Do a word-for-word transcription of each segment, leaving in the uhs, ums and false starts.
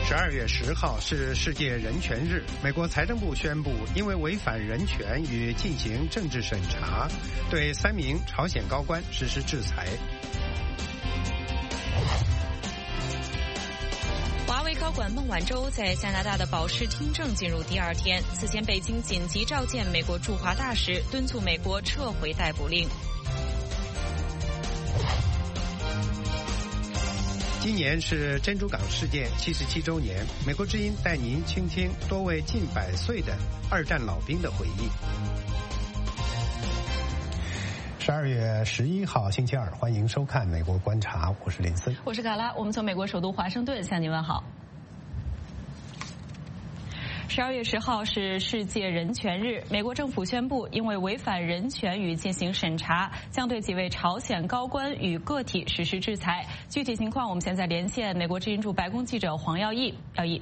十二月十号是世界人权日，美国财政部宣布，因为违反人权与进行政治审查，对三名朝鲜高官实施制裁。 华为高管孟晚舟在加拿大的保释听证进入第二天，此前北京紧急召见美国驻华大使，敦促美国撤回逮捕令。 今年是珍珠港事件七十七周年，美国之音带您倾听多位近百岁的二战老兵的回忆。十二月十一号星期二，欢迎收看《美国观察》，我是林森， 我是卡拉，我们从美国首都华盛顿向您问好。十二月十号是世界人权日，美国政府宣布，因为违反人权与进行审查，将对几位朝鲜高官与个体实施制裁。具体情况，我们现在连线美国之音驻白宫记者黄耀义。耀义。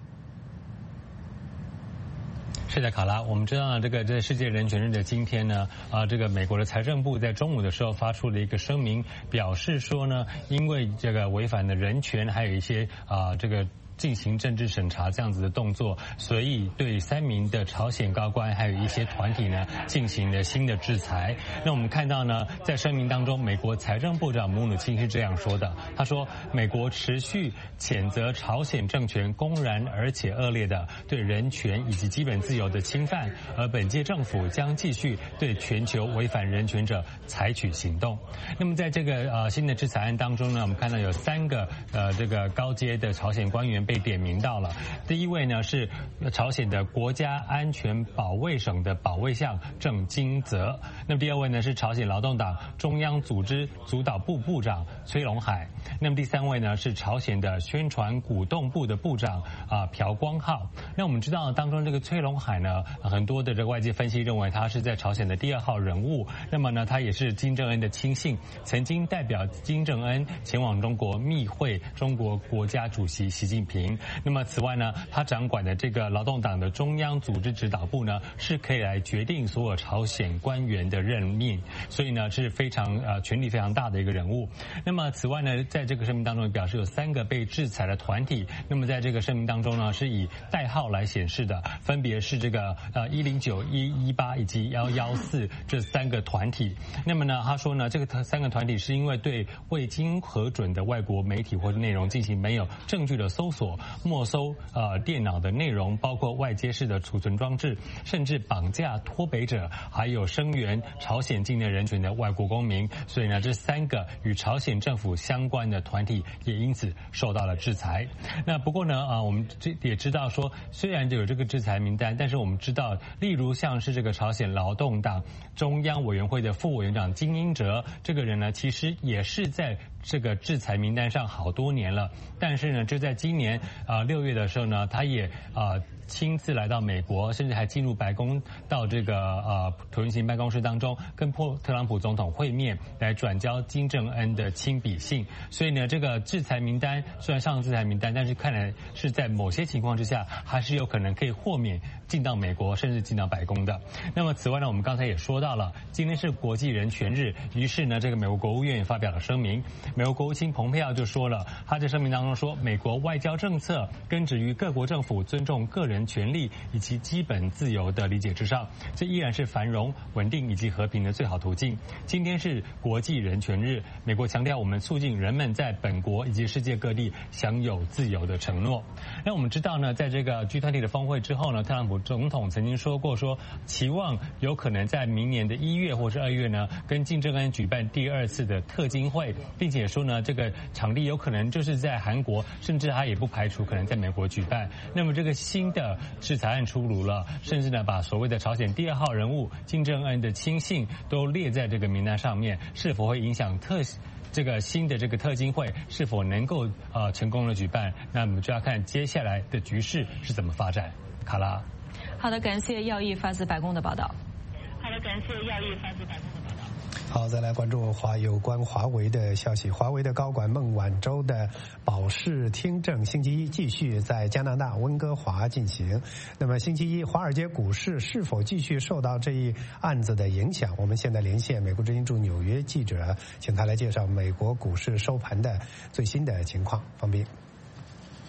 是的，卡拉，我们知道呢，这个在世界人权日的今天呢，啊，这个美国的财政部在中午的时候发出了一个声明，表示说呢，因为这个违反的人权，还有一些啊，这个。进行政治审查这样子的动作，所以对三名的朝鲜高官还有一些团体呢进行了新的制裁。那我们看到呢，在声明当中，美国财政部长姆努钦是这样说的，他说，美国持续谴责朝鲜政权公然而且恶劣的对人权以及基本自由的侵犯，而本届政府将继续对全球违反人权者采取行动。那么在这个呃新的制裁案当中呢，我们看到有三个呃这个高阶的朝鲜官员被点名到了。第一位呢是朝鲜的国家安全保卫省的保卫相郑金泽，那么第二位呢是朝鲜劳动党中央组织组导部部长崔龙海，那么第三位呢是朝鲜的宣传鼓动部的部长啊朴光浩。那我们知道当中这个崔龙海呢，很多的这个外界分析认为他是在朝鲜的第二号人物，那么呢他也是金正恩的亲信，曾经代表金正恩前往中国密会中国国家主席习近平。那么此外呢，他掌管的这个劳动党的中央组织指导部呢，是可以来决定所有朝鲜官员的任命，所以呢是非常呃权力非常大的一个人物。那么此外呢，在这个声明当中表示有三个被制裁的团体，那么在这个声明当中呢，是以代号来显示的，分别是这个呃一零九、一一八以及幺幺四这三个团体。那么呢，他说呢，这个三个团体是因为对未经核准的外国媒体或者内容进行没有证据的搜索、没收呃电脑的内容，包括外接式的储存装置，甚至绑架脱北者，还有声援朝鲜境内人权的外国公民。所以呢，这三个与朝鲜政府相关的团体也因此受到了制裁。那不过呢，啊，我们这也知道说，虽然有这个制裁名单，但是我们知道，例如像是这个朝鲜劳动党中央委员会的副委员长金英哲这个人呢，其实也是在这个制裁名单上好多年了，但是呢，就在今年啊六月的时候呢，他也啊亲自来到美国，甚至还进入白宫，到这个呃椭圆形办公室当中，跟特朗普总统会面，来转交金正恩的亲笔信。所以呢，这个制裁名单虽然上了制裁名单，但是看来是在某些情况之下，还是有可能可以豁免进到美国，甚至进到白宫的。那么此外呢，我们刚才也说到了，今天是国际人权日，于是呢，这个美国国务院也发表了声明。美国国务卿蓬佩奥就说了，他在声明当中说，美国外交政策根植于各国政府尊重个人权利以及基本自由的理解之上，这依然是繁荣、稳定以及和平的最好途径。今天是国际人权日，美国强调我们促进人们在本国以及世界各地享有自由的承诺。那我们知道呢，在这个 G 二十 的峰会之后呢，特朗普总统曾经说过说，期望有可能在明年的一月或是二月呢，跟金正恩举办第二次的特金会，并且说呢，这个场地有可能就是在韩国，甚至他也不排除可能在美国举办。那么这个新的制裁案出炉了，甚至呢把所谓的朝鲜第二号人物金正恩的亲信都列在这个名单上面，是否会影响特这个新的这个特金会是否能够呃成功的举办？那我们就要看接下来的局势是怎么发展。卡拉， 好的，感谢耀义发自白宫的报道。 好的，感谢耀义发自白宫的报道。 好，再来关注华有关华为的消息。华为的高管孟晚舟的保释听证星期一继续在加拿大温哥华进行。那么星期一华尔街股市是否继续受到这一案子的影响？我们现在连线美国之音驻纽约记者，请他来介绍美国股市收盘的最新的情况。方斌。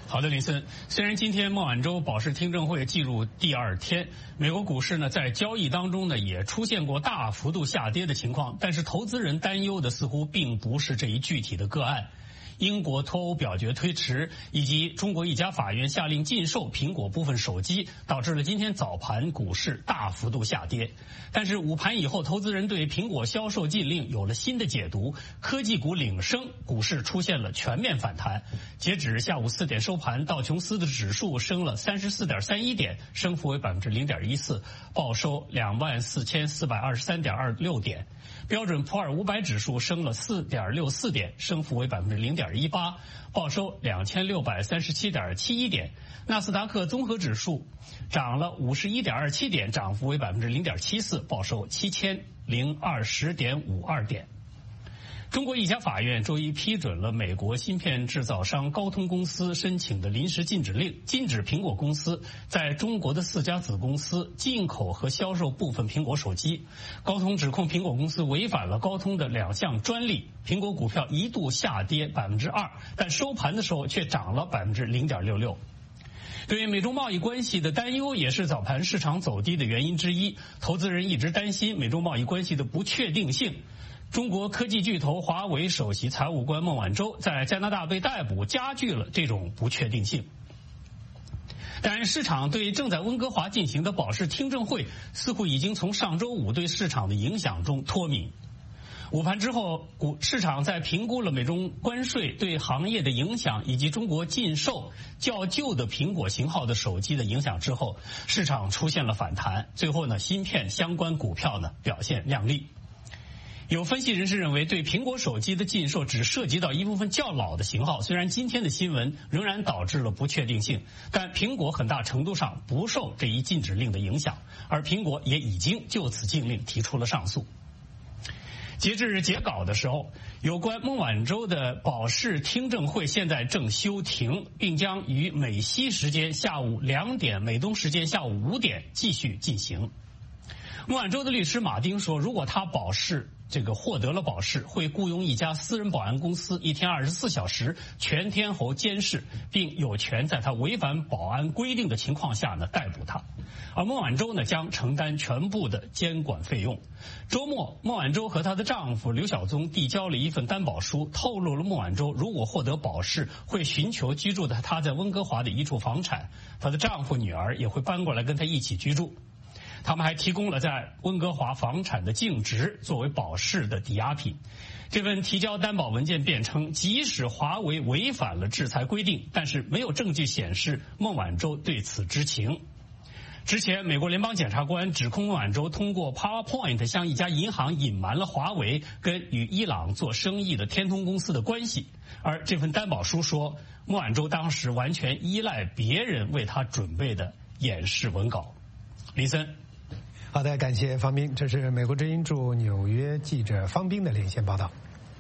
好的，林森。虽然今天孟晚舟保释听证会进入第二天，美国股市呢在交易当中呢也出现过大幅度下跌的情况，但是投资人担忧的似乎并不是这一具体的个案。英国脱欧表决推迟，以及中国一家法院下令禁售苹果部分手机，导致了今天早盘股市大幅度下跌。但是午盘以后，投资人对苹果销售禁令有了新的解读，科技股领升，股市出现了全面反弹。截止下午四点收盘，道琼斯的指数升了三十四点三一点，升幅为百分之零点一四，报收两万四千四百二十三点二六点。标准普尔五百指数升了四点六四点，升幅为百分之零点一八，报收两千六百三十七点七一点。纳斯达克综合指数涨了五十一点二七点，涨幅为百分之零点七四，报收七千零二十点五二点。中国一家法院周一批准了美国芯片制造商高通公司申请的临时禁止令，禁止苹果公司在中国的四家子公司进口和销售部分苹果手机。高通指控苹果公司违反了高通的两项专利，苹果股票一度下跌百分之二，但收盘的时候却涨了百分之零点六六。对美中贸易关系的担忧也是早盘市场走低的原因之一，投资人一直担心美中贸易关系的不确定性。中国科技巨头华为首席财务官孟晚舟在加拿大被逮捕，加剧了这种不确定性。但市场对正在温哥华进行的保释听证会似乎已经从上周五对市场的影响中脱敏。午盘之后，股市场在评估了美中关税对行业的影响以及中国禁售较旧的苹果型号的手机的影响之后，市场出现了反弹。最后呢，芯片相关股票呢表现亮丽。有分析人士认为，对苹果手机的禁售只涉及到一部分较老的型号，虽然今天的新闻仍然导致了不确定性，但苹果很大程度上不受这一禁止令的影响，而苹果也已经就此禁令提出了上诉。截至截稿的时候，有关孟晚舟的保释听证会现在正休庭，并将于美西时间下午两点、美东时间下午五点继续进行。孟晚舟的律师马丁说，如果他保释这个获得了保释，会雇佣一家私人保安公司，一天二十四小时全天候监视，并有权在他违反保安规定的情况下呢逮捕他。而孟晚舟呢将承担全部的监管费用。周末，孟晚舟和她的丈夫刘晓宗递交了一份担保书，透露了孟晚舟如果获得保释，会寻求居住的她在温哥华的一处房产，她的丈夫、女儿也会搬过来跟她一起居住。他们还提供了在温哥华房产的净值作为保释的抵押品。这份提交担保文件辩称，即使华为违反了制裁规定，但是没有证据显示孟晚舟对此知情。之前，美国联邦检察官指控孟晚舟通过 PowerPoint 向一家银行隐瞒了华为跟与伊朗做生意的天通公司的关系，而这份担保书说，孟晚舟当时完全依赖别人为他准备的掩饰文稿。林森。 好的，感谢方斌，这是美国之音驻纽约记者方斌的连线报道。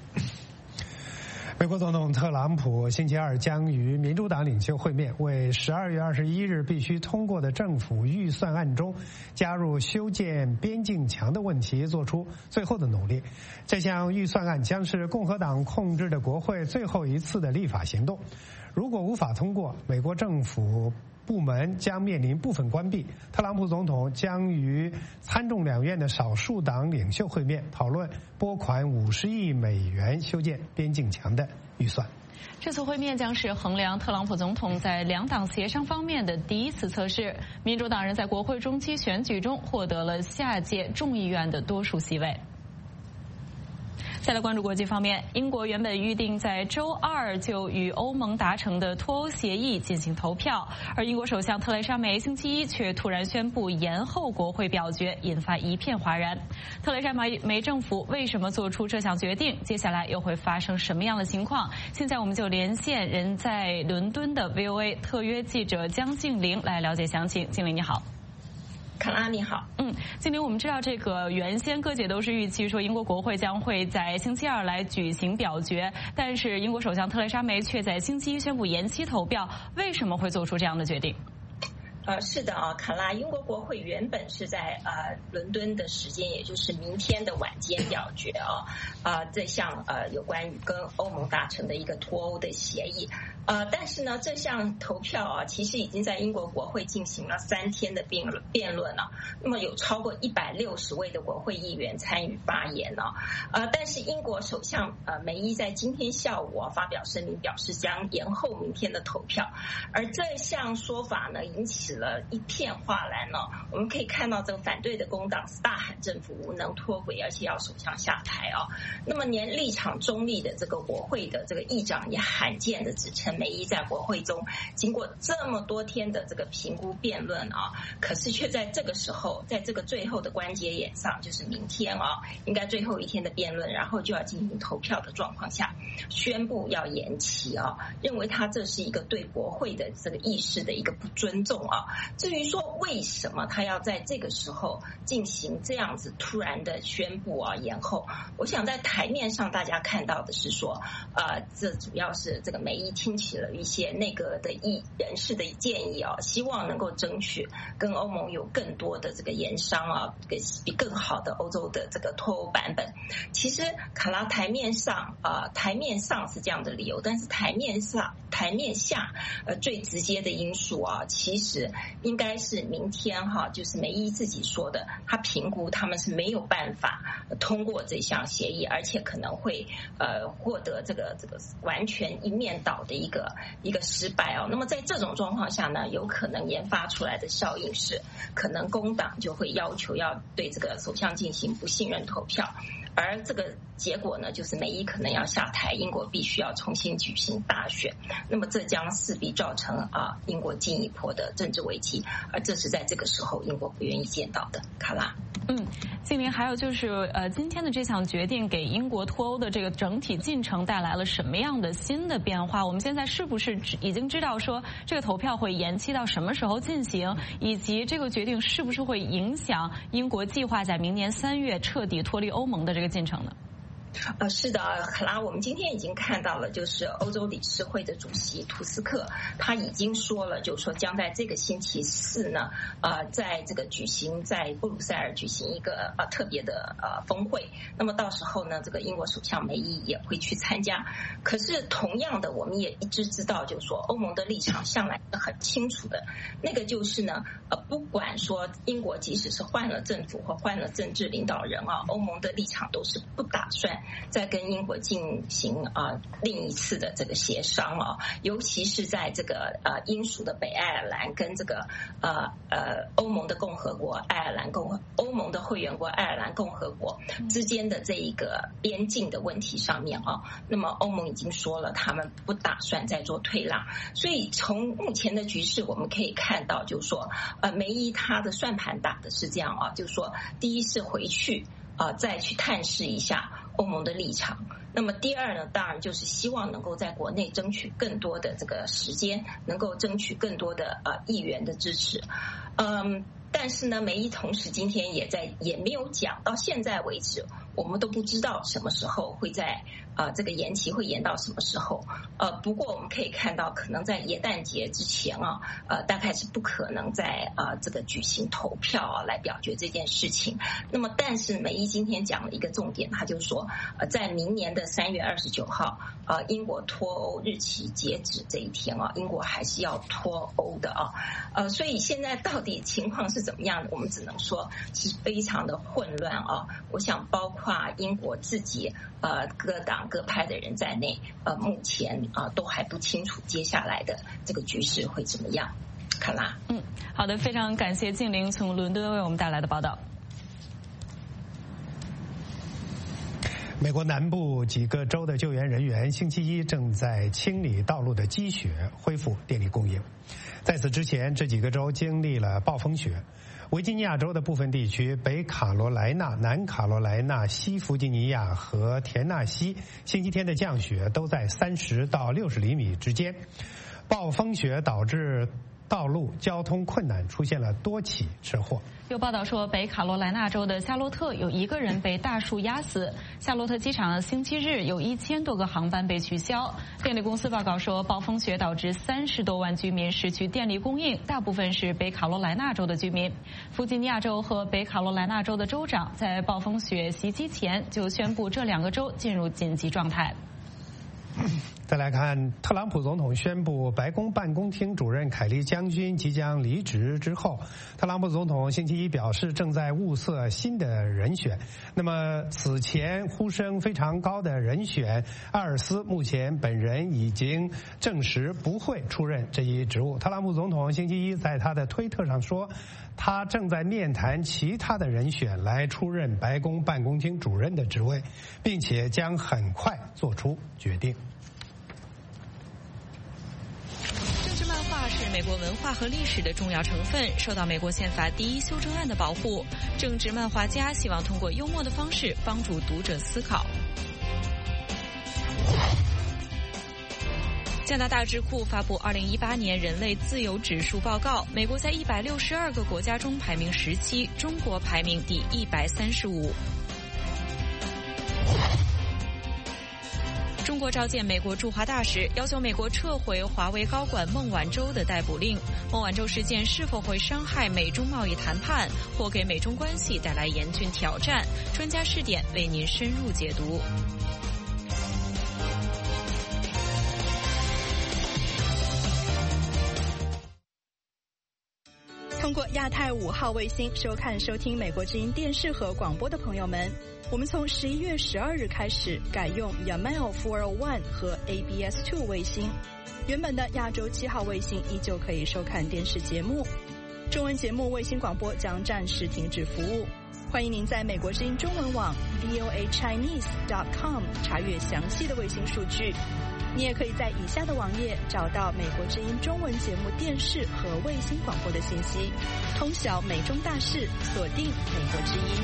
美国总统特朗普星期二将与民主党领袖会面，为十二月二十一日必须通过的政府预算案中加入修建边境墙的问题做出最后的努力。这项预算案将是共和党控制的国会最后一次的立法行动。如果无法通过，美国政府部门将面临部分关闭。特朗普总统将与参众两院的少数党领袖会面，讨论拨款五十亿美元修建边境墙的预算。 这次会面将是衡量特朗普总统在两党协商方面的第一次测试。民主党人在国会中期选举中获得了下届众议院的多数席位。再来关注国际方面，英国原本预定在周二就与欧盟达成的脱欧协议进行投票，而英国首相特蕾莎梅星期一却突然宣布延后国会表决，引发一片哗然。特蕾莎梅梅政府为什么做出这项决定？接下来又会发生什么样的情况？现在我们就连线人在伦敦的 V O A 特约记者江静玲来了解详情。静玲你好。 卡拉你好， 嗯，静玲，我们知道这个原先各界都是预期说英国国会将会在星期二来举行表决，但是英国首相特蕾莎梅却在星期一宣布延期投票，为什么会做出这样的决定？ 呃，是的啊，卡拉，英国国会原本是在呃伦敦的时间，也就是明天的晚间表决啊，啊、呃，这项呃有关于跟欧盟达成的一个脱欧的协议， 呃，但是呢，这项投票啊，其实已经在英国国会进行了三天的辩论辩论了。那么有超过一百六十位的国会议员参与发言呢、啊。呃，但是英国首相呃梅伊在今天下午啊发表声明，表示将延后明天的投票。而这项说法呢，引起了一片哗然呢、啊。我们可以看到，这个反对的工党是大喊政府无能脱轨，而且要首相下台啊。那么连立场中立的这个国会的这个议长也罕见的指称，梅伊在国会中经过这么多天的这个评估辩论啊，可是却在这个时候，在这个最后的关节点上，就是明天啊，应该最后一天的辩论，然后就要进行投票的状况下，宣布要延期啊，认为他这是一个对国会的这个议事的一个不尊重啊。至于说为什么他要在这个时候进行这样子突然的宣布啊延后，我想在台面上大家看到的是说，呃，这主要是这个梅伊听起了一些内阁的议人士的建议啊，希望能够争取跟欧盟有更多的这个研商啊，比更好的欧洲的这个脱欧版本。其实卡拉台面上啊、呃，台面上是这样的理由，但是台面上台面下呃最直接的因素啊，其实应该是明天哈、啊，就是梅伊自己说的，他评估他们是没有办法通过这项协议，而且可能会呃获得这个这个完全一面倒的一个一个失败哦。那么在这种状况下呢，有可能研发出来的效应是，可能工党就会要求要对这个首相进行不信任投票，而这个结果呢，就是梅伊可能要下台，英国必须要重新举行大选，那么这将势必造成啊英国进一步的政治危机，而这是在这个时候英国不愿意见到的。卡拉， 嗯，静玲，还有就是呃，今天的这项决定给英国脱欧的这个整体进程带来了什么样的新的变化？我们现在是不是已经知道说这个投票会延期到什么时候进行，以及这个决定是不是会影响英国计划在明年三月彻底脱离欧盟的这个进程呢？ 呃，是的，卡拉，我们今天已经看到了，就是欧洲理事会的主席图斯克，他已经说了，就是说将在这个星期四呢，呃，在这个举行在布鲁塞尔举行一个呃特别的呃峰会，那么到时候呢，这个英国首相梅伊也会去参加。可是同样的，我们也一直知道，就是说欧盟的立场向来是很清楚的，那个就是呢，呃，不管说英国即使是换了政府或换了政治领导人啊，欧盟的立场都是不打算在跟英国进行啊、呃、另一次的这个协商啊，尤其是在这个呃英属的北爱尔兰跟这个呃呃欧盟的共和国爱尔兰共和欧盟的会员国爱尔兰共和国之间的这一个边境的问题上面啊，那么欧盟已经说了，他们不打算再做退让，所以从目前的局势我们可以看到，就是说呃梅伊他的算盘打的是这样啊，就是说第一是回去啊、呃、再去探视一下欧盟的立场，那么第二呢，当然就是希望能够在国内争取更多的这个时间，能够争取更多的呃议员的支持。嗯，但是呢，梅伊同时今天也在也没有讲，到现在为止，我们都不知道什么时候会在呃这个延期会延到什么时候。呃，不过我们可以看到，可能在耶诞节之前啊，呃，大概是不可能在呃这个举行投票啊来表决这件事情。那么，但是梅伊今天讲了一个重点，他就说，呃，在明年的三月二十九号，呃，英国脱欧日期截止这一天啊，英国还是要脱欧的啊。呃，所以现在到底情况是怎么样的？我们只能说是非常的混乱啊。我想，包括英国自己呃各党各派的人在内，呃，目前啊、呃、都还不清楚接下来的这个局势会怎么样。卡拉， 嗯，好的，非常感谢静玲从伦敦为我们带来的报道。 美国南部几个州的救援人员星期一正在清理道路的积雪，恢复电力供应。在此之前，这几个州经历了暴风雪。维吉尼亚州的部分地区、北卡罗来纳、南卡罗来纳、西弗吉尼亚和田纳西星期天的降雪都在三十到六十厘米之间。暴风雪导致道路交通困难，出现了多起车祸。 有报道说，北卡罗来纳州的夏洛特有一个人被大树压死。夏洛特机场星期日有一千多个航班被取消。电力公司报告说，暴风雪导致三十多万居民失去电力供应，大部分是北卡罗来纳州的居民。弗吉尼亚州和北卡罗来纳州的州长在暴风雪袭击前就宣布这两个州进入紧急状态。 再来看，特朗普总统宣布白宫办公厅主任凯利将军即将离职之后，特朗普总统星期一表示正在物色新的人选。那么此前呼声非常高的人选艾尔斯，目前本人已经证实不会出任这一职务。特朗普总统星期一在他的推特上说，他正在面谈其他的人选来出任白宫办公厅主任的职位，并且将很快做出决定。 是美国文化和历史的重要成分，受到美国宪法第一修正案的保护。政治漫画家希望通过幽默的方式帮助读者思考。加拿大智库发布二零一八年人类自由指数报告，美国在一百六十二个国家中排名十七，中国排名第一百三十五。中国召见美国驻华大使，要求美国撤回华为高管孟晚舟的逮捕令。孟晚舟事件是否会伤害美中贸易谈判，或给美中关系带来严峻挑战？专家视点为您深入解读。 通过亚太五号卫星收看收听美国之音电视和广播的朋友们，我们从十一月十二日开始改用 Yamal四零一 和 A B S 二 卫星，原本的亚洲七号卫星依旧可以收看电视节目。中文节目卫星广播将暂时停止服务，欢迎您在美国之音中文网 V O A Chinese dot com 查阅详细的卫星数据。你也可以在以下的网页找到美国之音中文节目电视和卫星广播的信息，通晓美中大事，锁定美国之音。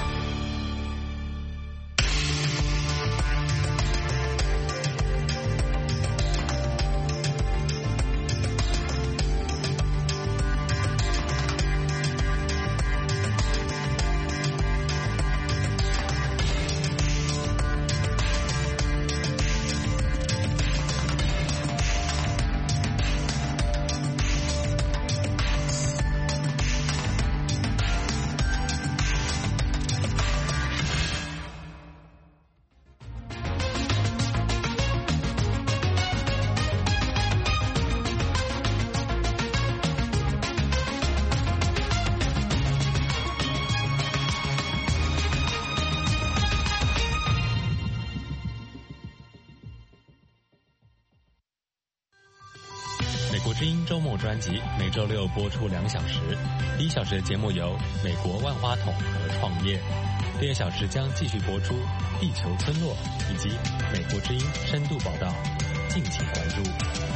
知音周末专辑每周六播出两小时，第一小时的节目有美国万花筒和创业，第二小时将继续播出地球村落以及美国之音深度报道，敬请关注。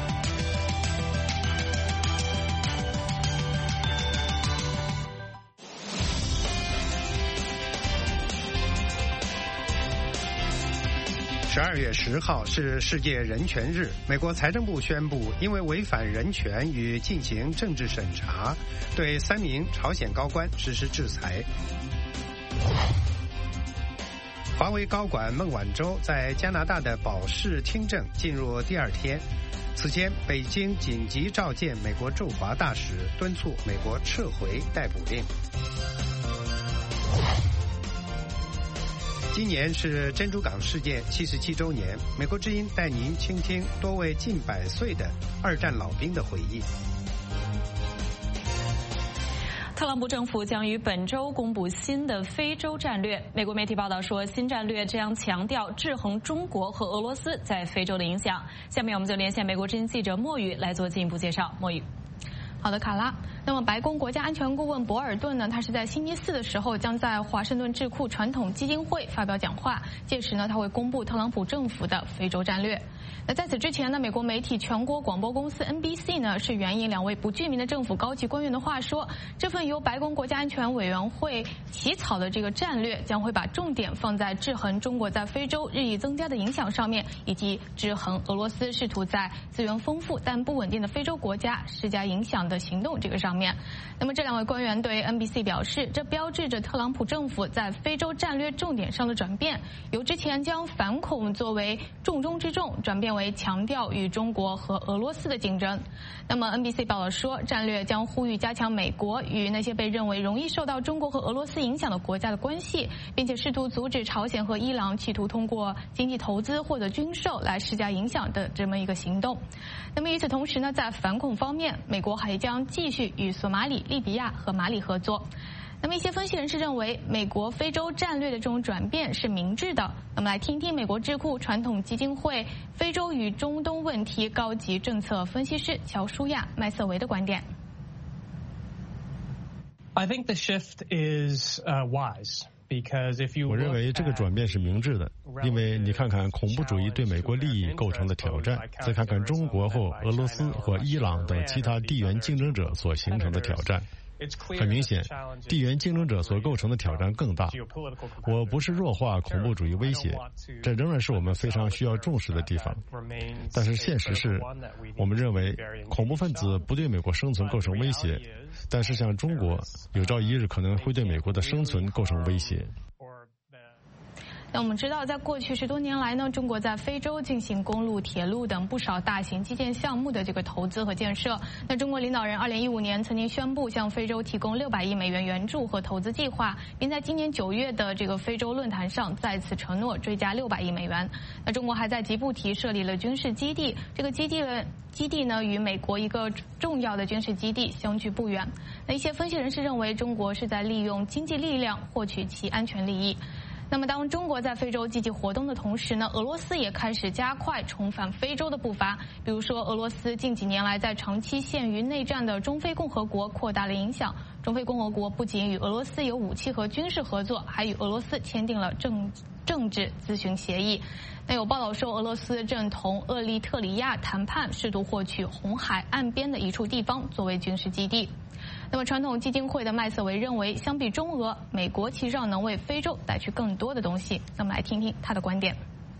十二月十号是世界人权日，美国财政部宣布，因为违反人权与进行政治审查，对三名朝鲜高官实施制裁。华为高管孟晚舟在加拿大的保释听证进入第二天，此前北京紧急召见美国驻华大使，敦促美国撤回逮捕令。今年是珍珠港事件七十七周年，美国之音带您倾听多位近百岁的二战老兵的回忆。 特朗普政府将于本周公布新的非洲战略。美国媒体报道说，新战略将强调制衡中国和俄罗斯在非洲的影响。下面我们就连线美国之音记者莫宇来做进一步介绍。莫宇。 好的，卡拉。那么，白宫国家安全顾问博尔顿呢，他是在星期四的时候将在华盛顿智库传统基金会发表讲话，届时呢，他会公布特朗普政府的非洲战略。那在此之前呢，美国媒体全国广播公司 N B C 呢是援引两位不具名的政府高级官员的话说，这份由白宫国家安全委员会起草的这个战略将会把重点放在制衡中国在非洲日益增加的影响上面，以及制衡俄罗斯试图在资源丰富但不稳定的非洲国家施加影响的的行动这个上面。那么这两位官员对 N B C 表示，这标志着特朗普政府在非洲战略重点上的转变，由之前将反恐作为重中之重，转变为强调与中国和俄罗斯的竞争。那么 N B C 报道说，战略将呼吁加强美国与那些被认为容易受到中国和俄罗斯影响的国家的关系，并且试图阻止朝鲜和伊朗企图通过经济投资或者军售来施加影响的这么一个行动。那么与此同时呢，在反恐方面，美国还将继续与索马里、利比亚和马里合作。那么一些分析人士认为，美国非洲战略的这种转变是明智的。那么来听听美国智库传统基金会非洲与中东问题高级政策分析师乔舒亚·麦瑟维的观点。 I think the shift is uh, wise. 我认为这个转变是明智的，因为你看看恐怖主义对美国利益构成的挑战，再看看中国或俄罗斯或伊朗等其他地缘竞争者所形成的挑战。很明显，地缘竞争者所构成的挑战更大。我不是弱化恐怖主义威胁，这仍然是我们非常需要重视的地方。但是现实是，我们认为恐怖分子不对美国生存构成威胁，但是像中国，有朝一日可能会对美国的生存构成威胁。 那我们知道，在过去十多年来呢，中国在非洲进行公路、铁路等不少大型基建项目的这个投资和建设。那中国领导人二零一五年曾经宣布向非洲提供六百亿美元援助和投资计划，并在今年九月的这个非洲论坛上再次承诺追加六百亿美元。那中国还在吉布提设立了军事基地，这个基地的基地呢与美国一个重要的军事基地相距不远。那一些分析人士认为，中国是在利用经济力量获取其安全利益。那么当中国在非洲积极活动的同时呢，俄罗斯也开始加快重返非洲的步伐。比如说，俄罗斯近几年来在长期陷于内战的中非共和国扩大了影响。中非共和国不仅与俄罗斯有武器和军事合作，还与俄罗斯签订了政政治咨询协议。那有报道说，俄罗斯正同厄立特里亚谈判，试图获取红海岸边的一处地方作为军事基地。那么传统基金会的麦瑟维认为，相比中俄，美国其实上能为非洲带去更多的东西。那么来听听他的观点。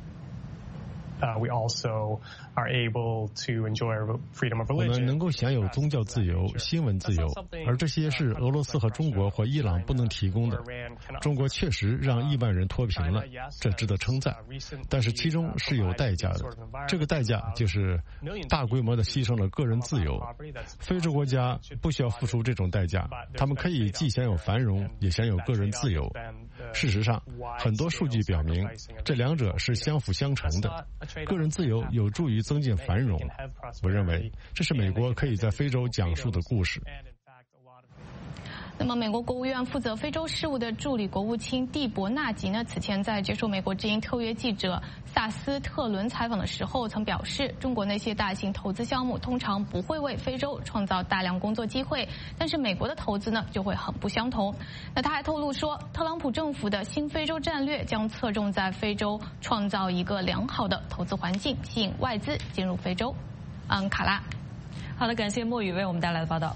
Uh, we also are able to enjoy freedom of religion. 我们能够享有宗教自由、新闻自由，而这些是俄罗斯和中国或伊朗不能提供的。中国确实让亿万人脱贫了，这值得称赞，但是其中是有代价的。这个代价就是大规模的牺牲了个人自由。非洲国家不需要付出这种代价，他们可以既享有繁荣，也享有个人自由。事实上，很多数据表明，这两者是相辅相成的。个人自由有助于增进繁荣，我认为这是美国可以在非洲讲述的故事。 那么，美国国务院负责非洲事务的助理国务卿蒂博纳吉呢，此前在接受美国之音特约记者萨斯特伦采访的时候，曾表示，中国那些大型投资项目通常不会为非洲创造大量工作机会，但是美国的投资呢就会很不相同。那他还透露说，特朗普政府的新非洲战略将侧重在非洲创造一个良好的投资环境，吸引外资进入非洲。嗯，卡拉。 好的，感谢莫宇为我们带来的报道。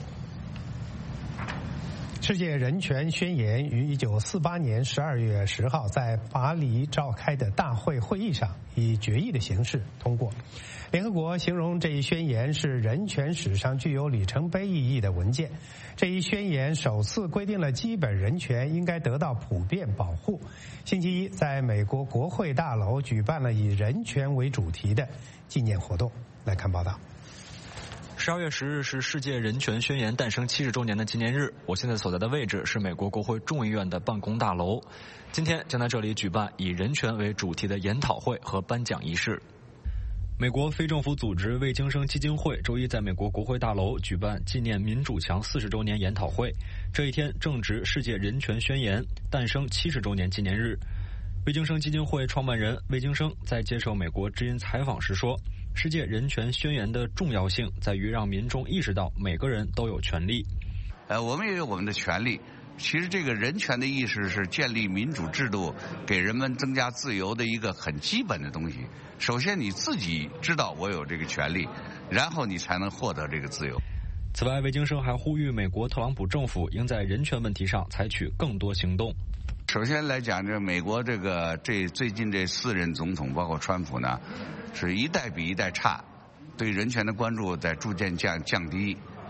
世界人权宣言于一九四八年十二月十号在巴黎召开的大会会议上以决议的形式通过。联合国形容这一宣言是人权史上具有里程碑意义的文件。这一宣言首次规定了基本人权应该得到普遍保护。星期一，在美国国会大楼举办了以人权为主题的纪念活动。来看报道。 十二月十日是世界人权宣言诞生七十周年的纪念日。我现在所在的位置是美国国会众议院的办公大楼，今天将在这里举办以人权为主题的研讨会和颁奖仪式。美国非政府组织魏京生基金会周一在美国国会大楼举办纪念民主墙四十周年研讨会，这一天正值世界人权宣言诞生七十周年纪念日。魏京生基金会创办人魏京生在接受美国之音采访时说，世界人权宣言的重要性在于让民众意识到每个人都有权利。 呃，我们也有我们的权利。其实这个人权的意识是建立民主制度，给人们增加自由的一个很基本的东西。首先你自己知道我有这个权利，然后你才能获得这个自由。 此外，魏京生还呼吁美国特朗普政府应在人权问题上采取更多行动。 首先来讲，这美国这个这最近这四任总统，包括川普呢，是一代比一代差，对人权的关注在逐渐降降低。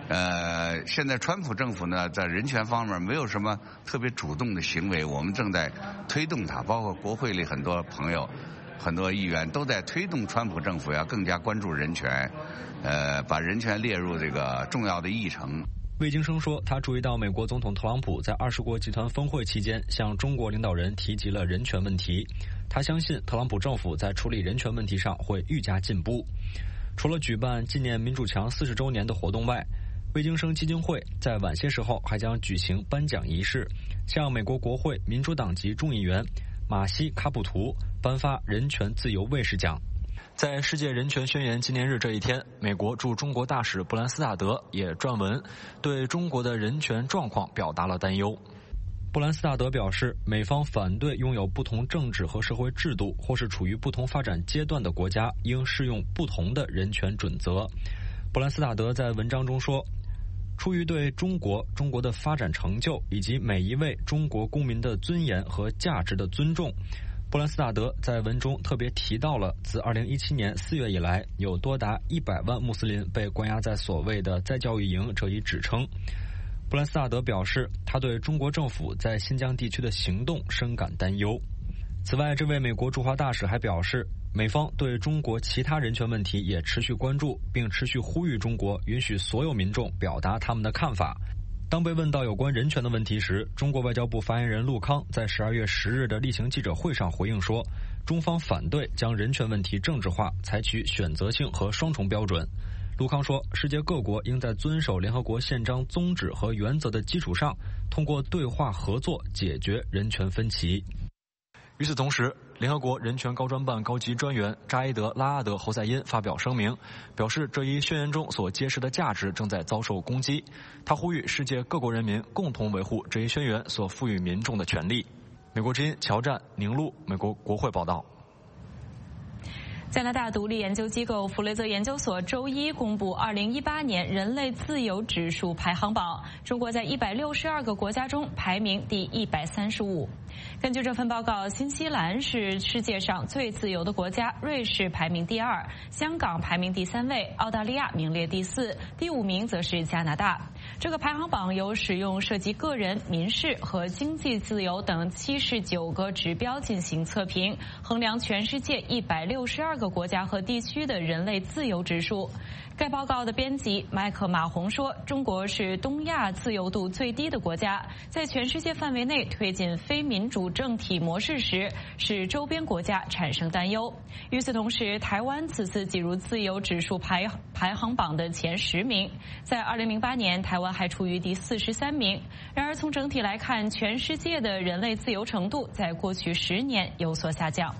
呃，现在川普政府呢，在人权方面没有什么特别主动的行为，我们正在推动它，包括国会里很多朋友、很多议员都在推动川普政府要更加关注人权，呃，把人权列入这个重要的议程。 魏京生说，他注意到美国总统特朗普在二十国集团峰会期间向中国领导人提及了人权问题，他相信特朗普政府在处理人权问题上会愈加进步。除了举办纪念民主墙四十周年的活动外，魏京生基金会在晚些时候还将举行颁奖仪式，向美国国会民主党籍众议员马西卡普图颁发人权自由卫士奖。在世界人权宣言纪念日这一天，美国驻中国大使布兰斯塔德也撰文对中国的人权状况表达了担忧。布兰斯塔德表示，美方反对拥有不同政治和社会制度或是处于不同发展阶段的国家应适用不同的人权准则。布兰斯塔德在文章中说，出于对中国、中国的发展成就以及每一位中国公民的尊严和价值的尊重，布兰斯塔德在文中特别提到了自二零一七年四月以来有多达一百万穆斯林被关押在所谓的再教育营这一指称。布兰斯塔德表示，他对中国政府在新疆地区的行动深感担忧。此外，这位美国驻华大使还表示，美方对中国其他人权问题也持续关注，并持续呼吁中国允许所有民众表达他们的看法。当被问到有关人权的问题时，中国外交部发言人陆康在十二月十日的例行记者会上回应说，中方反对将人权问题政治化，采取选择性和双重标准。陆康说，世界各国应在遵守联合国宪章宗旨和原则的基础上，通过对话合作解决人权分歧。与此同时，联合国人权高专办高级专员扎伊德·拉阿德·侯赛因发表声明，表示这一宣言中所揭示的价值正在遭受攻击。他呼吁世界各国人民共同维护这一宣言所赋予民众的权利。美国之音乔战、宁路，美国国会报道。 加拿大独立研究机构弗雷泽研究所周一公布二零一八年人类自由指数排行榜，中国在一百六十二个国家中排名第一百三十五。根据这份报告，新西兰是世界上最自由的国家，瑞士排名第二，香港排名第三位，澳大利亚名列第四，第五名则是加拿大。这个排行榜由使用涉及个人、民事和经济自由等七十九个指标进行测评，衡量全世界一百六十二个国家和地区的人类自由指数。该报告的编辑麦克马洪说，中国是东亚自由度最低的国家，在全世界范围内推进非民主政体模式时，使周边国家产生担忧。与此同时，台湾此次挤入自由指数排排行榜的前十名，在二零零八年台湾还处于第四十三名。然而从整体来看，全世界的人类自由程度在过去十年有所下降。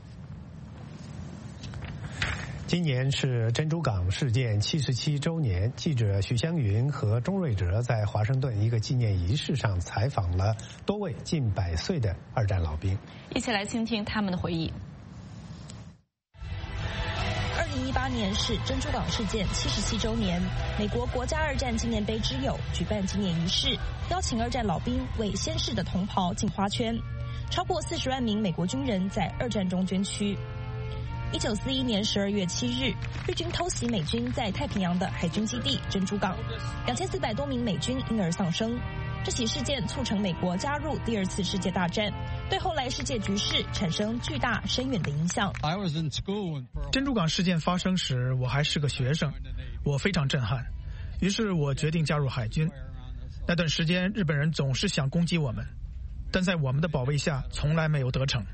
今年是珍珠港事件七十七周年，记者许湘云和钟瑞哲在华盛顿一个纪念仪式上采访了多位近百岁的二战老兵， 一起来倾听他们的回忆。 二零一八年是珍珠港事件七十七周年，美国国家二战纪念碑之友举办纪念仪式，邀请二战老兵为先逝的同袍进花圈，超过四十万名美国军人在二战中捐躯。一九四一年十二月七日，日军偷袭美军在太平洋的海军基地珍珠港，两千四百多名美军因而丧生。这起事件促成美国加入第二次世界大战，对后来世界局势产生巨大深远的影响。 珍珠港事件发生时，我还是个学生，我非常震撼，于是我决定加入海军。那段时间，日本人总是想攻击我们，但在我们的保卫下，从来没有得逞。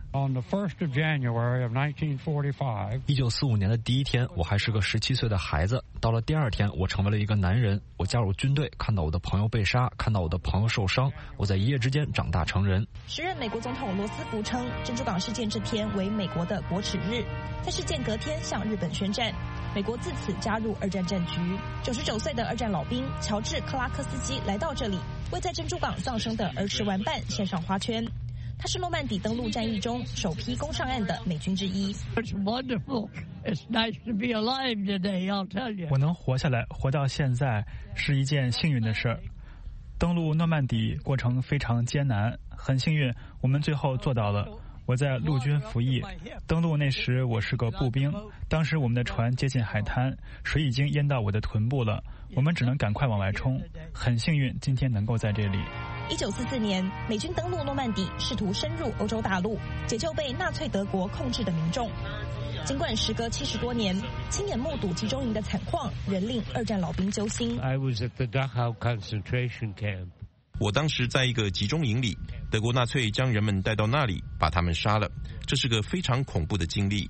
一九四五年的第一天，我还是个十七岁的孩子。到了第二天，我成为了一个男人。我加入军队，看到我的朋友被杀，看到我的朋友受伤。我在一夜之间长大成人。 时任美国总统罗斯福称，珍珠港事件这天为美国的国耻日，在事件隔天向日本宣战。美国自此加入二战战局。九十九岁的二战老兵乔治·克拉克斯基来到这里，为在珍珠港丧生的儿时玩伴献上花圈。他是诺曼底登陆战役中首批攻上岸的美军之一。 我能活下来，活到现在是一件幸运的事儿。登陆诺曼底过程非常艰难，很幸运我们最后做到了。 我在陆军服役，登陆那时我是个步兵。当时我们的船接近海滩，水已经淹到我的臀部了，我们只能赶快往外冲。很幸运，今天能够在这里。 一九四四年，美军登陆诺曼底，试图深入欧洲大陆，解救被纳粹德国控制的民众。尽管时隔七十多年，亲眼目睹集中营的惨况，仍令二战老兵揪心。 I was at the Dachau concentration camp. 我当时在一个集中营里，德国纳粹将人们带到那里，把他们杀了。这是个非常恐怖的经历。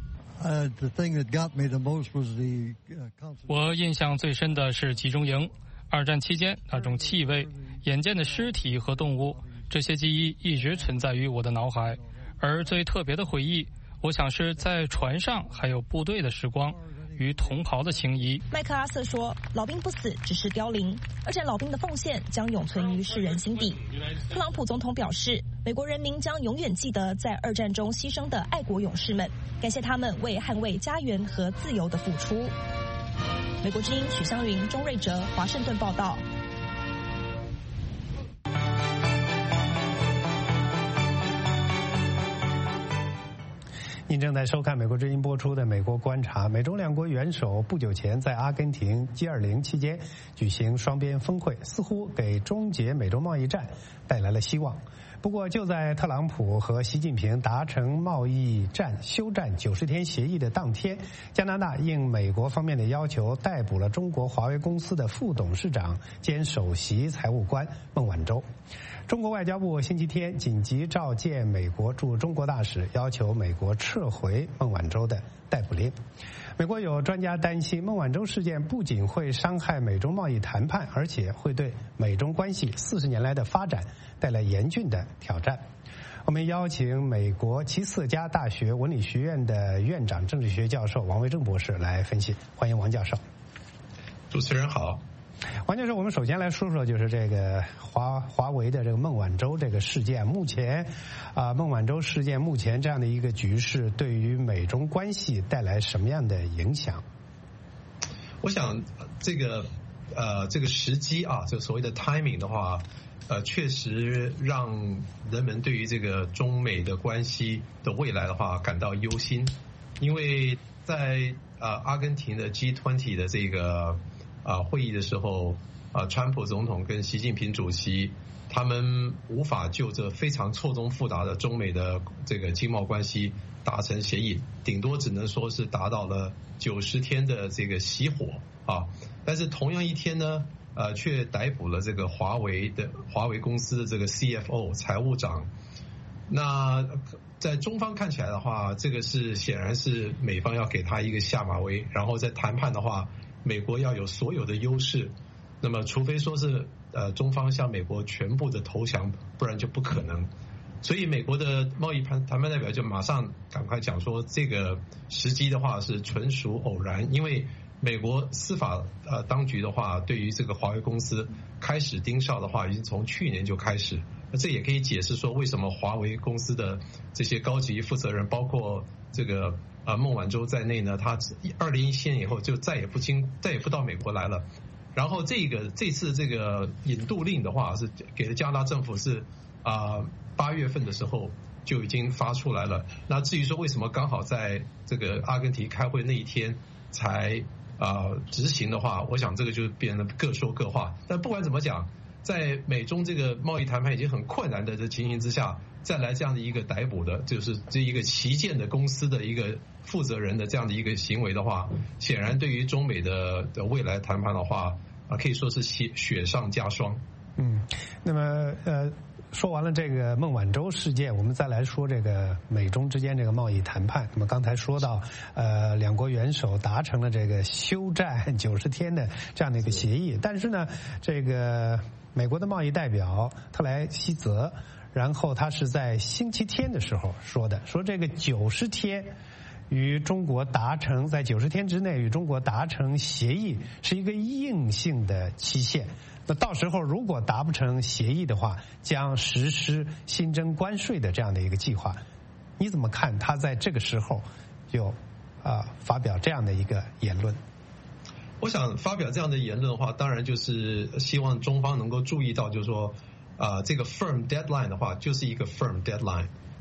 我印象最深的是集中营，二战期间那种气味、眼见的尸体和动物，这些记忆一直存在于我的脑海。而最特别的回忆，我想是在船上还有部队的时光。与同袍的情谊。 麦克阿瑟说：“老兵不死，只是凋零，二战老兵的奉献将永存于世人心底。”特朗普总统表示，美国人民将永远记得在二战中牺牲的爱国勇士们，感谢他们为捍卫家园和自由的付出。美国之音许湘云、钟瑞哲，华盛顿报道。 您正在收看美国之音播出的《美国观察》。美中两国元首不久前在阿根廷 G 二十 期间举行双边峰会，似乎给终结美洲贸易战带来了希望。不过，就在特朗普和习近平达成贸易战休战九十天协议的当天，加拿大应美国方面的要求，逮捕了中国华为公司的副董事长兼首席财务官孟晚舟。中国外交部星期天紧急召见美国驻中国大使，要求美国撤回孟晚舟的逮捕令。美国有专家担心，孟晚舟事件不仅会伤害美中贸易谈判，而且会对美中关系四十年来的发展带来严峻的挑战。我们邀请美国齐瑟加大学文理学院的院长、政治学教授王维正博士来分析。欢迎王教授。 主持人好。 王教授，我们首先来说说就是这个华华为的这个孟晚舟这个事件。目前，啊、呃，孟晚舟事件目前这样的一个局势，对于美中关系带来什么样的影响？ 我想，这个呃，这个时机啊，这个所谓的 timing 的话，呃，确实让人们对于这个中美的关系的未来的话感到忧心，因为在呃阿根廷的 G 二十 的这个。啊，会议的时候，啊，川普总统跟习近平主席，他们无法就这非常错综复杂的中美的这个经贸关系达成协议，顶多只能说是达到了九十天的这个熄火啊。但是同样一天呢，呃，却逮捕了这个华为的华为公司的这个 C F O 财务长。那在中方看起来的话，这个是显然是美方要给他一个下马威，然后在谈判的话。美国要有所有的优势，那么除非说是呃中方向美国全部的投降，不然就不可能。所以美国的贸易谈谈判代表就马上赶快讲说，这个时机的话是纯属偶然，因为美国司法呃当局的话，对于这个华为公司开始盯梢的话，已经从去年就开始。那这也可以解释说，为什么华为公司的这些高级负责人，包括这个。啊，孟晚舟在内呢，他二零一七年以后就再也不经再也不到美国来了。然后这个这次这个引渡令的话，是给了加拿大政府是啊八月份的时候就已经发出来了。那至于说为什么刚好在这个阿根廷开会那一天才啊执行的话，我想这个就变得各说各话。但不管怎么讲，在美中这个贸易谈判已经很困难的这情形之下，再来这样的一个逮捕的，就是这一个旗舰的公司的一个负责人的这样的一个行为的话，显然对于中美的的未来谈判的话，啊，可以说是雪雪上加霜。 嗯，那么呃，说完了这个孟晚舟事件，我们再来说这个美中之间这个贸易谈判。那么刚才说到，呃，两国元首达成了这个休战九十天的这样的一个协议，但是呢，这个美国的贸易代表特莱西泽。然后他是在星期天的时候说的，说这个九十天与中国达成，在九十天之内与中国达成协议是一个硬性的期限。那到时候如果达不成协议的话，将实施新增关税的这样的一个计划。你怎么看他在这个时候就啊、呃、发表这样的一个言论？ 我想发表这样的言论的话，当然就是希望中方能够注意到，就是说。啊、呃，这个 firm deadline 的话，就是一个 firm deadline。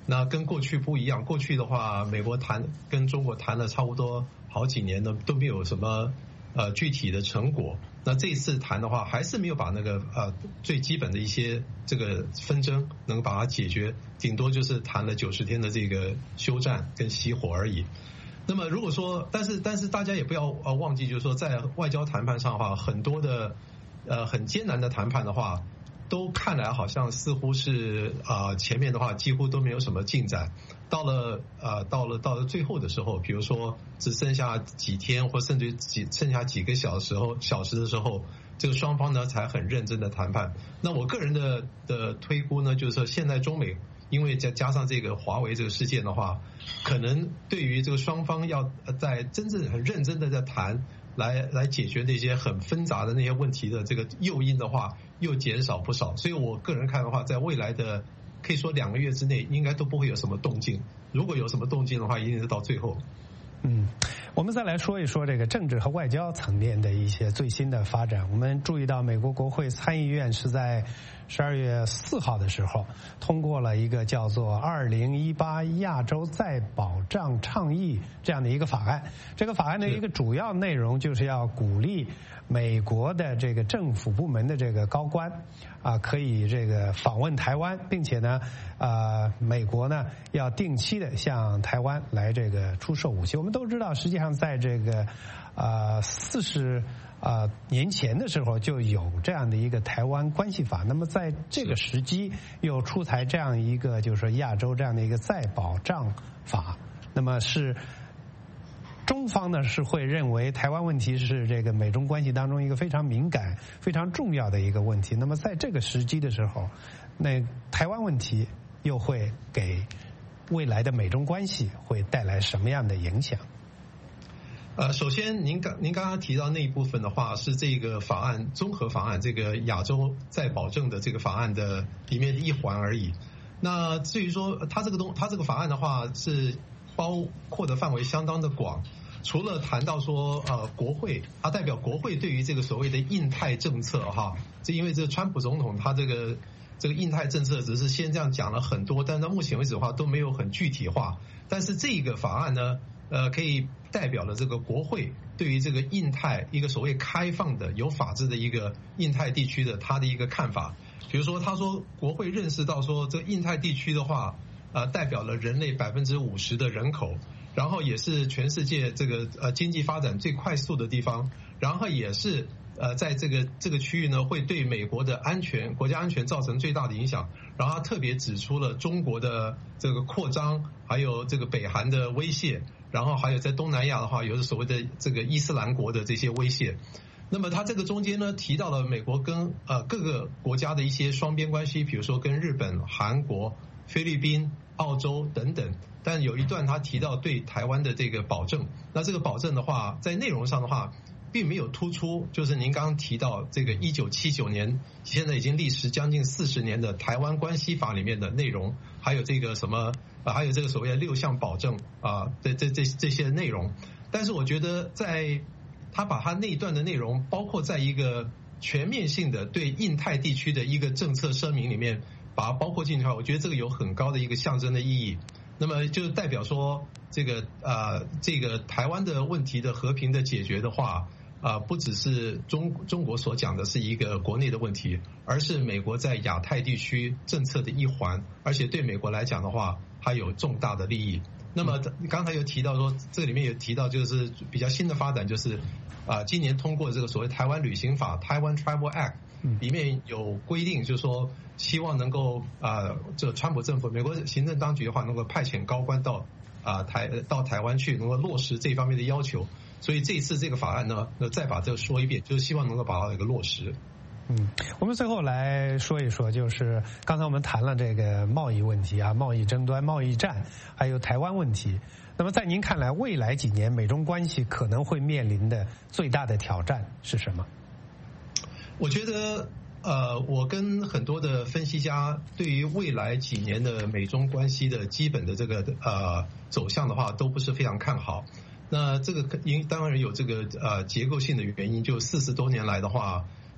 那跟过去不一样，过去的话，美国谈跟中国谈了差不多好几年呢，都没有什么呃具体的成果。那这次谈的话，还是没有把那个呃最基本的一些这个纷争能把它解决，顶多就是谈了九十天的这个休战跟熄火而已。那么如果说，但是但是大家也不要呃忘记，就是说在外交谈判上的话，很多的呃很艰难的谈判的话，都看来好像似乎是啊、呃、前面的话几乎都没有什么进展，到了呃到了到了最后的时候，比如说只剩下几天或甚至几剩下几个小时后小时的时候，这个双方呢才很认真的谈判。那我个人的的推估呢，就是说现在中美因为再加上这个华为这个事件的话，可能对于这个双方要在真正很认真的在谈，来来解决那些很纷杂的那些问题的这个诱因的话，又减少不少。所以我个人看的话，在未来的可以说两个月之内，应该都不会有什么动静。如果有什么动静的话，一定是到最后。 嗯，我们再来说一说这个政治和外交层面的一些最新的发展。我们注意到，美国国会参议院是在十二月四号的时候通过了一个叫做《二零一八亚洲再保障倡议》这样的一个法案。这个法案的一个主要内容就是要鼓励美国的这个政府部门的这个高官啊，可以这个访问台湾，并且呢，呃，美国呢要定期的向台湾来这个出售武器。我们都知道，实际上在这个呃四十呃年前的时候就有这样的一个台湾关系法。那么在这个时机又出台这样一个就是说亚洲这样的一个再保障法，那么是。中方呢是会认为台湾问题是这个美中关系当中一个非常敏感、非常重要的一个问题。那么在这个时机的时候，那台湾问题又会给未来的美中关系会带来什么样的影响？ 呃，首先您刚您刚刚提到那一部分的话，是这个法案综合法案这个亚洲再保证的这个法案的里面的一环而已。那至于说它这个东它这个法案的话是。包括的范围相当的广，除了谈到说呃国会，它代表国会对于这个所谓的印太政策哈，这因为这个川普总统他这个这个印太政策只是先这样讲了很多，但到目前为止的话都没有很具体化。但是这个法案呢，呃可以代表了这个国会对于这个印太一个所谓开放的有法治的一个印太地区的他的一个看法。比如说他说国会认识到说这个印太地区的话。呃，代表了人类百分之五十的人口，然后也是全世界这个呃经济发展最快速的地方，然后也是呃在这个这个区域呢，会对美国的安全、国家安全造成最大的影响。然后他特别指出了中国的这个扩张，还有这个北韩的威胁，然后还有在东南亚的话，有所谓的这个伊斯兰国的这些威胁。那么他这个中间呢，提到了美国跟呃各个国家的一些双边关系，比如说跟日本、韩国、菲律宾、澳洲等等，但有一段他提到对台湾的这个保证，那这个保证的话，在内容上的话，并没有突出，就是您刚刚提到这个一九七九年，现在已经历时将近四十年的台湾关系法里面的内容，还有这个什么啊，还有这个所谓的六项保证啊，这这这这些内容，但是我觉得在他把他那一段的内容，包括在一个全面性的对印太地区的一个政策声明里面。把它包括进去的话，我觉得这个有很高的一个象征的意义。那么就代表说，这个呃，这个台湾的问题的和平的解决的话，啊、呃，不只是中中国所讲的是一个国内的问题，而是美国在亚太地区政策的一环，而且对美国来讲的话，它有重大的利益。那么刚才有提到说，这里面有提到就是比较新的发展，就是啊、呃，今年通过这个所谓台湾旅行法 （Taiwan Travel Act）。里面有规定，就是说希望能够啊，这、呃、川普政府、美国行政当局的话，能够派遣高官到啊、呃、台到台湾去，能够落实这方面的要求。所以这一次这个法案呢，那再把这个说一遍，就是希望能够把它一个落实。 嗯，我们最后来说一说，就是刚才我们谈了这个贸易问题啊，贸易争端、贸易战，还有台湾问题。那么在您看来，未来几年美中关系可能会面临的最大的挑战是什么？ 我觉得，呃，我跟很多的分析家对于未来几年的美中关系的基本的这个呃走向的话，都不是非常看好。那这个因当然有这个呃结构性的原因，就四十多年来的话，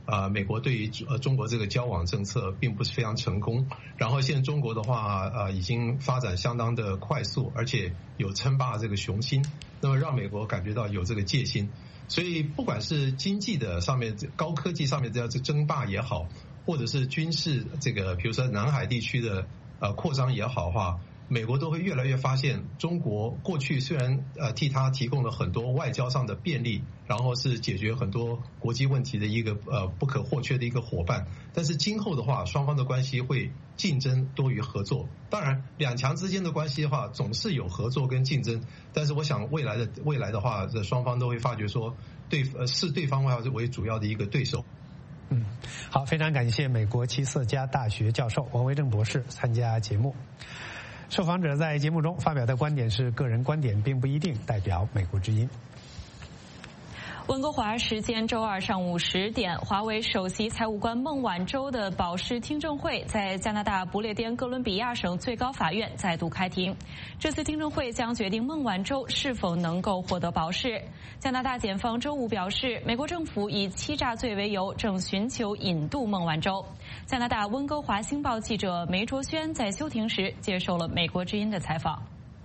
呃，美国对于呃中国这个交往政策并不是非常成功。然后现在中国的话，呃，已经发展相当的快速，而且有称霸这个雄心，那么让美国感觉到有这个戒心。所以不管是经济的上面、高科技上面这样子争霸也好，或者是军事这个，比如说南海地区的呃扩张也好的话，美国都会越来越发现，中国过去虽然呃替他提供了很多外交上的便利，然后是解决很多国际问题的一个呃不可或缺的一个伙伴，但是今后的话，双方的关系会竞争多于合作。当然，两强之间的关系的话，总是有合作跟竞争，但是我想未来的未来的话，这双方都会发觉说，对呃视对方为主要的一个对手。 嗯，好，非常感谢美国齐瑟加大学教授王维正博士参加节目。受访者在节目中发表的观点是个人观点，并不一定代表美国之音。 温哥华时间周二上午十点，华为首席财务官孟晚舟的保释听证会在加拿大不列颠哥伦比亚省最高法院再度开庭。这次听证会将决定孟晚舟是否能够获得保释。加拿大检方周五表示，美国政府以欺诈罪为由，正寻求引渡孟晚舟。加拿大温哥华星报记者梅卓轩在休庭时接受了美国之音的采访。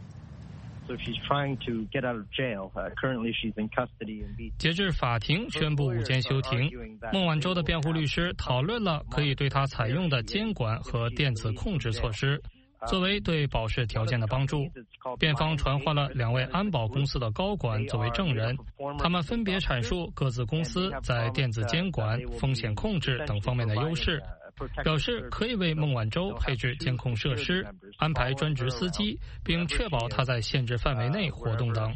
截至法庭宣布午间休庭，孟晚舟的辩护律师讨论了可以对他采用的监管和电子控制措施，作为对保释条件的帮助。辩方传唤了两位安保公司的高管作为证人，他们分别阐述各自公司在电子监管、风险控制等方面的优势，表示可以为孟晚舟配置监控设施，安排专职司机，并确保他在限制范围内活动等。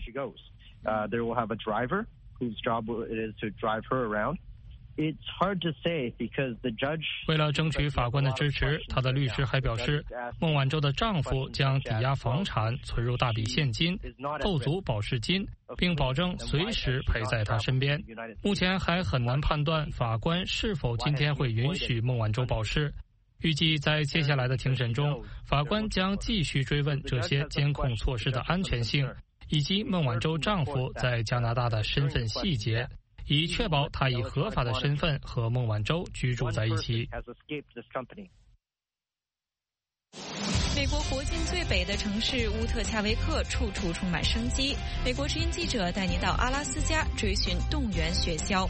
为了争取法官的支持，他的律师还表示，孟晚舟的丈夫将抵押房产存入大笔现金，凑足保释金，并保证随时陪在他身边。目前还很难判断法官是否今天会允许孟晚舟保释。预计在接下来的庭审中，法官将继续追问这些监控措施的安全性，以及孟晚舟丈夫在加拿大的身份细节，以确保他以合法的身份和孟晚舟居住在一起。 美国国境最北的城市乌特恰维克处处充满生机。美国之音记者带您到阿拉斯加追寻动员雪橇。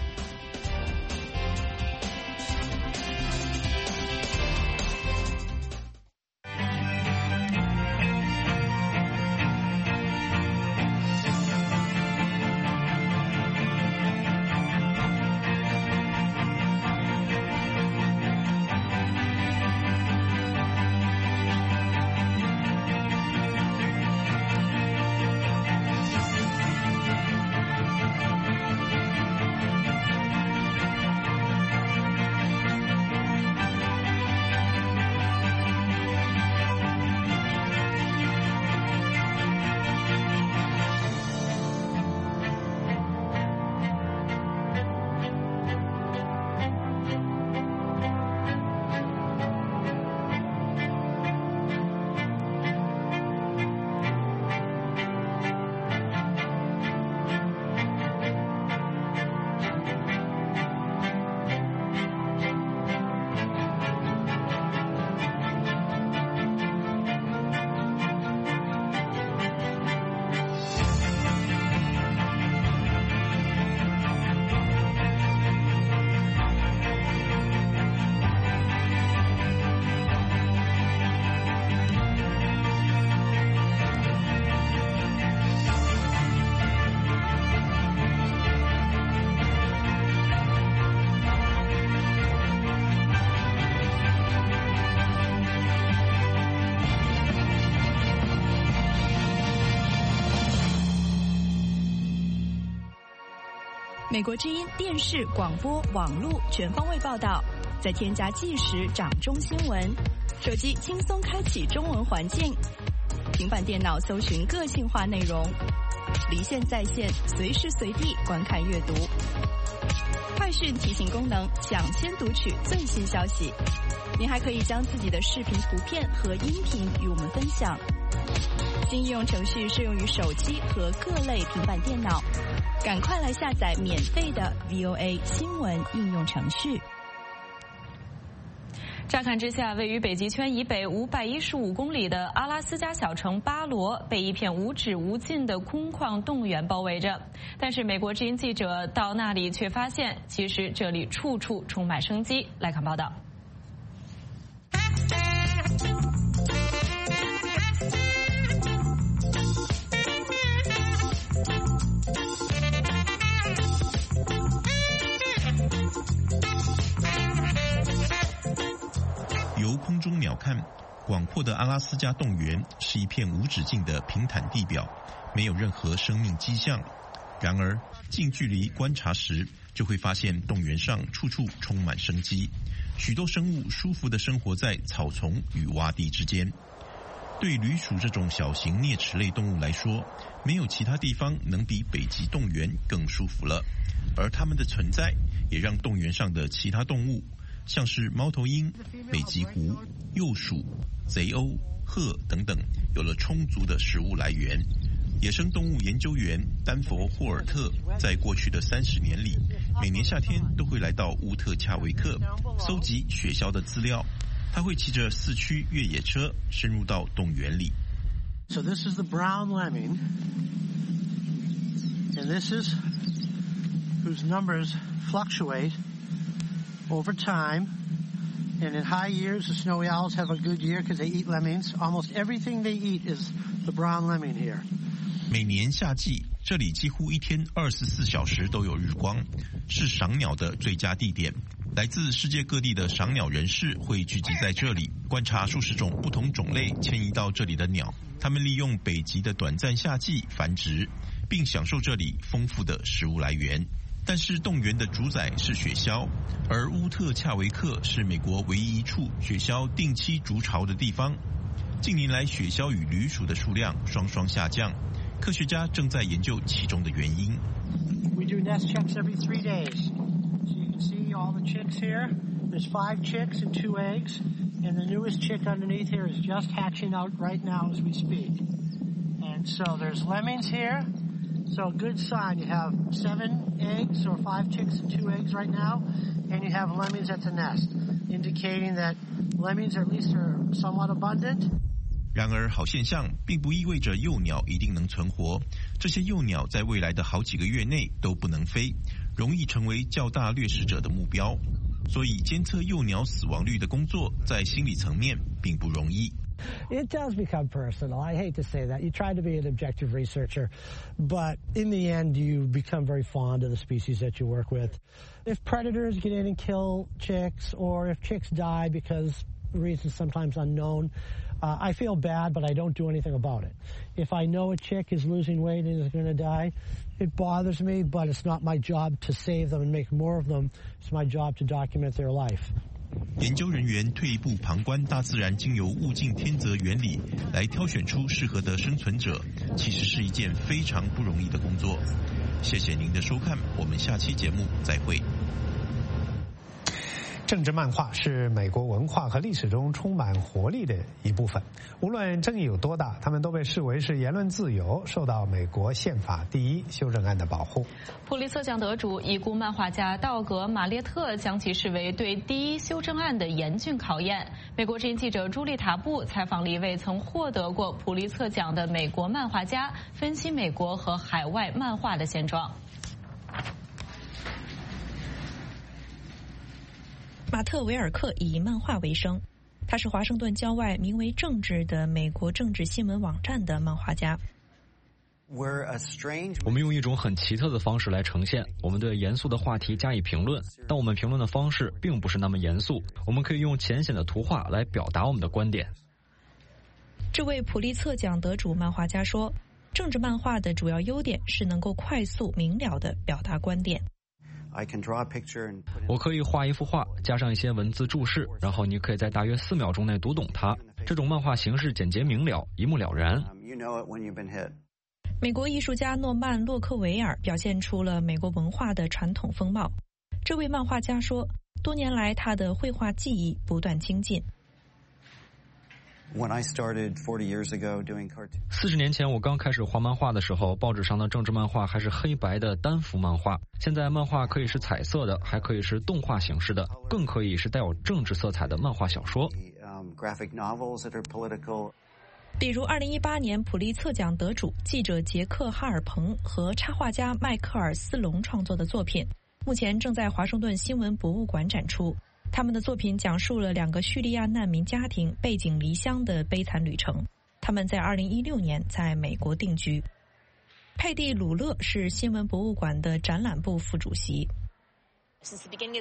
美国之音电视、广播、网络全方位报道，再添加即时掌中新闻，手机轻松开启中文环境，平板电脑搜寻个性化内容，离线在线，随时随地观看阅读。快讯提醒功能，抢先读取最新消息。您还可以将自己的视频、图片和音频与我们分享。新应用程序适用于手机和各类平板电脑。 赶快来下载免费的 V O A 新闻应用程序。 乍看之下，位于北极圈以北五百一十五公里的阿拉斯加小城巴罗被一片无止无尽的空旷动物园包围着。但是美国之音记者到那里却发现，其实这里处处充满生机。来看报道。 由空中鸟瞰，广阔的阿拉斯加动物园是一片无止境的平坦地表，没有任何生命迹象。然而，近距离观察时，就会发现动物园上处处充满生机，许多生物舒服地生活在草丛与洼地之间。对旅鼠这种小型啮齿类动物来说，没有其他地方能比北极动物园更舒服了。而它们的存在，也让动物园上的其他动物，像是猫头鹰、北极狐、鼬鼠、贼鸥、鹤等等，有了充足的食物来源。野生动物研究员丹佛霍尔特在过去的三十年里，每年夏天都会来到乌特恰维克搜集雪鸮的资料。他会骑着四驱越野车深入到动物园里。 So this is the brown lemming, and this is whose numbers fluctuate over time. And in high years, the snowy owls have a good year because they eat lemmings. Almost everything they eat is the brown lemming here. 每年夏季，这里几乎一天二十四小时都有日光，是赏鸟的最佳地点。来自世界各地的赏鸟人士会聚集在这里，观察数十种不同种类迁移到这里的鸟。他们利用北极的短暂夏季繁殖，并享受这里丰富的食物来源。但是动物园的主宰是雪鸮，而乌特恰维克是美国唯一一处雪鸮定期筑巢的地方。近年来，雪鸮与旅鼠的数量双双下降，科学家正在研究其中的原因。 We do nest checks every three days. So you can see all the chicks here. There's five chicks and two eggs, and the newest chick underneath here is just hatching out right now as we speak. And so there's lemmings here. So a good sign, you have seven eggs or five chicks and two eggs right now, and you have lemmings at the nest, indicating that lemmings at least are somewhat abundant. 然而，好现象并不意味着幼鸟一定能存活。这些幼鸟在未来的好几个月内都不能飞，容易成为较大掠食者的目标。所以，监测幼鸟死亡率的工作在心理层面并不容易。 It does become personal. I hate to say that. You try to be an objective researcher, but in the end, you become very fond of the species that you work with. If predators get in and kill chicks, or if chicks die because reasons sometimes unknown, uh, I feel bad, but I don't do anything about it. If I know a chick is losing weight and is going to die, it bothers me, but it's not my job to save them and make more of them. It's my job to document their life. 研究人员退一步旁观大自然经由物竞天择原理来挑选出适合的生存者，其实是一件非常不容易的工作。谢谢您的收看，我们下期节目再会。 政治漫画是美国文化和历史中充满活力的一部分。无论争议有多大，他们都被视为是言论自由，受到美国宪法第一修正案的保护。 普利策奖得主已故漫画家道格·马列特将其视为对第一修正案的严峻考验。美国之音记者朱莉塔布采访了一位曾获得过普利策奖的美国漫画家，分析美国和海外漫画的现状。 马特维尔克以漫画为生，他是华盛顿郊外名为《政治》的美国政治新闻网站的漫画家。 我们用一种很奇特的方式来呈现，我们对严肃的话题加以评论，但我们评论的方式并不是那么严肃，我们可以用浅显的图画来表达我们的观点。 这位普利策奖得主漫画家说，政治漫画的主要优点是能够快速明了地表达观点。 我可以画一幅画，加上一些文字注释，然后你可以在大约四秒钟内读懂它。这种漫画形式简洁明了，一目了然。 美国艺术家诺曼·洛克维尔表现出了美国文化的传统风貌。这位漫画家说，多年来他的绘画技艺不断精进。 四十年前我刚开始画漫画的时候，报纸上的政治漫画还是黑白的单幅漫画。现在漫画可以是彩色的，还可以是动画形式的，更可以是带有政治色彩的漫画小说。 比如二零一八年普利策奖得主记者杰克·哈尔彭和插画家迈克尔·斯隆创作的作品，目前正在华盛顿新闻博物馆展出。他们的作品讲述了两个叙利亚难民家庭背井离乡的悲惨旅程。他们在二零一六年在美国定居。佩蒂·鲁勒是新闻博物馆的展览部副主席。 自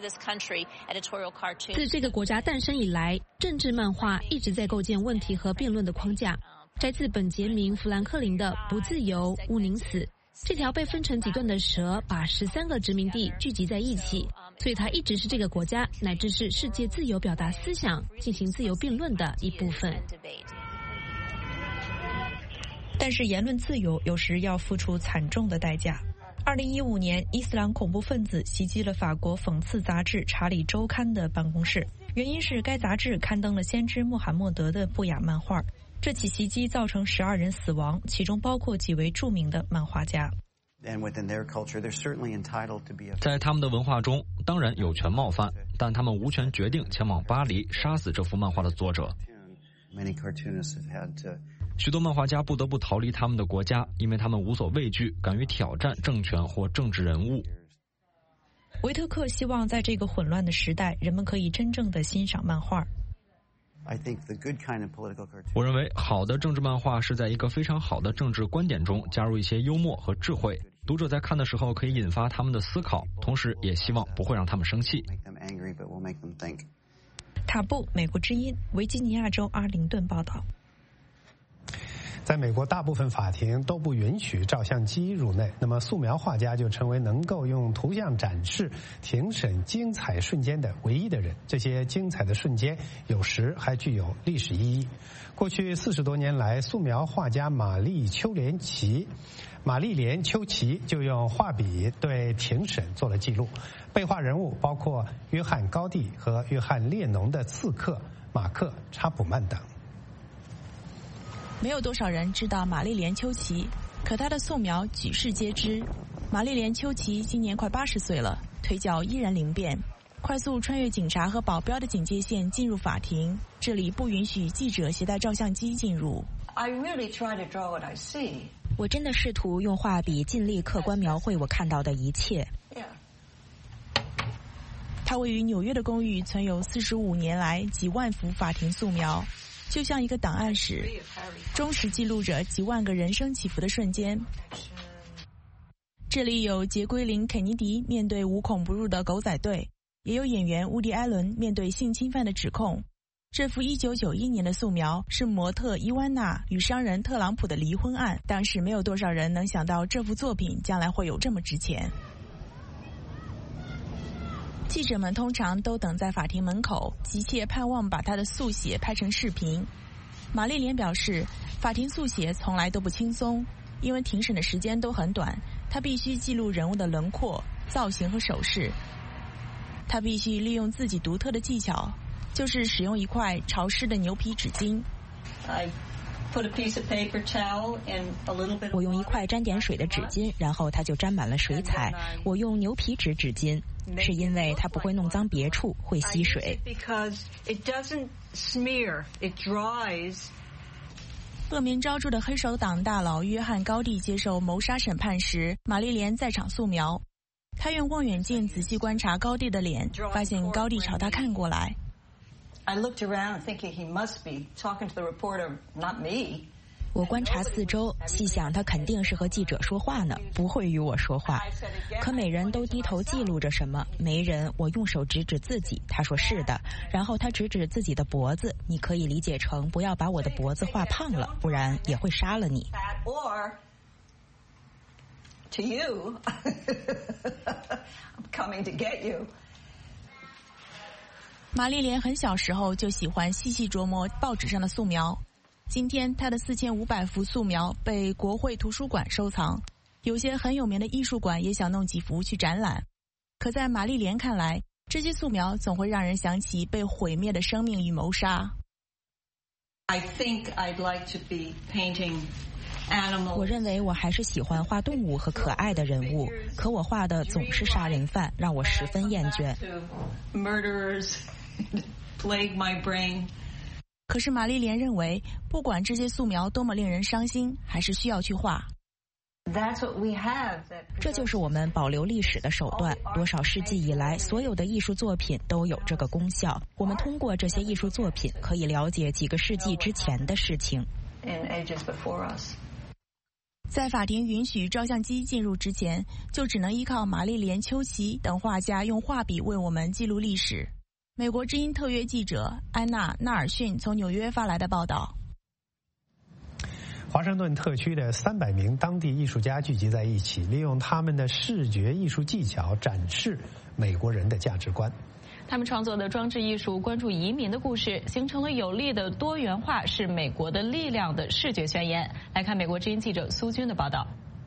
这个国家诞生以来，政治漫画一直在构建问题和辩论的框架。摘自本杰明·富兰克林的《不自由，勿宁死》。这条被分成几段的蛇把十三个殖民地聚集在一起，所以它一直是这个国家乃至是世界自由表达思想、进行自由辩论的一部分。 但是言论自由有时要付出惨重的代价。二零一五年，伊斯兰恐怖分子袭击了法国讽刺杂志《查理周刊》的办公室，原因是该杂志刊登了先知穆罕默德的不雅漫画。这起袭击造成十二人死亡，其中包括几位著名的漫画家。 在他们的文化中，当然有权冒犯，但他们无权决定前往巴黎杀死这幅漫画的作者。许多漫画家不得不逃离他们的国家，因为他们无所畏惧，敢于挑战政权或政治人物。 维特克希望在这个混乱的时代，人们可以真正的欣赏漫画。 我认为好的政治漫画是在一个非常好的政治观点中加入一些幽默和智慧，读者在看的时候可以引发他们的思考，同时也希望不会让他们生气。 塔布，美国之音，维吉尼亚州阿灵顿报道。 在美国，大部分法庭都不允许照相机入内，那么素描画家就成为能够用图像展示庭审精彩瞬间的唯一的人。这些精彩的瞬间有时还具有历史意义。过去四十多年来，素描画家玛丽丘连奇玛丽莲丘奇就用画笔对庭审做了记录。被画人物包括约翰高第和约翰列侬的刺客马克查普曼等。 没有多少人知道玛丽莲丘奇，可她的素描举世皆知。玛丽莲丘奇今年快八十岁了，腿脚依然灵便，快速穿越警察和保镖的警戒线进入法庭。这里不允许记者携带照相机进入。 I really try to draw what I see. 我真的试图用画笔尽力客观描绘我看到的一切。 Yeah. 他位于纽约的公寓存有四十五年来几万幅法庭素描。就像一个档案室，忠实记录着几万个人生起伏的瞬间。这里有杰圭琳·肯尼迪面对无孔不入的狗仔队，也有演员乌迪·艾伦面对性侵犯的指控。这幅一九九一年的素描是模特伊万娜与商人特朗普的离婚案，当时没有多少人能想到这幅作品将来会有这么值钱。记者们通常都等在法庭门口，急切盼望把他的速写拍成视频。玛丽莲表示，法庭速写从来都不轻松，因为庭审的时间都很短，他必须记录人物的轮廓、造型和手势。他必须利用自己独特的技巧，就是使用一块潮湿的牛皮纸巾。 我用一块沾点水的纸巾，然后它就沾满了水彩。我用牛皮纸纸巾，是因为它不会弄脏别处，会吸水。 恶名昭著的黑手党大佬约翰高第接受谋杀审判时，玛丽莲在场素描。他用望远镜仔细观察高第的脸，发现高第朝他看过来。 我观察四周，细想他肯定是和记者说话呢，不会与我说话。可每人都低头记录着什么，没人。我用手指指自己，他说是的，然后他指指自己的脖子，你可以理解成不要把我的脖子画胖了，不然也会杀了你。 To you, I'm coming to get you. 玛丽莲很小时候就喜欢细细琢磨报纸上的素描。今天，她的四千五百幅素描被国会图书馆收藏，有些很有名的艺术馆也想弄几幅去展览。可在玛丽莲看来，这些素描总会让人想起被毁灭的生命与谋杀。 I think I'd like to be painting animals. 我认为我还是喜欢画动物和可爱的人物，可我画的总是杀人犯，让我十分厌倦。 Murderers plague my brain. 可是玛丽莲认为，不管这些素描多么令人伤心，还是需要去画。 That's what we have. 这就是我们保留历史的手段。多少世纪以来，所有的艺术作品都有这个功效。我们通过这些艺术作品，可以了解几个世纪之前的事情。 In ages before us. 在法庭允许照相机进入之前，就只能依靠玛丽莲·丘奇等画家用画笔为我们记录历史。美国之音特约记者安娜·纳尔逊从纽约发来的报道。 华盛顿特区的三百名当地艺术家聚集在一起，利用他们的视觉艺术技巧展示美国人的价值观。 他们创作的装置艺术关注移民的故事，形成了有力的多元化是美国的力量的视觉宣言。来看美国之音记者苏军的报道。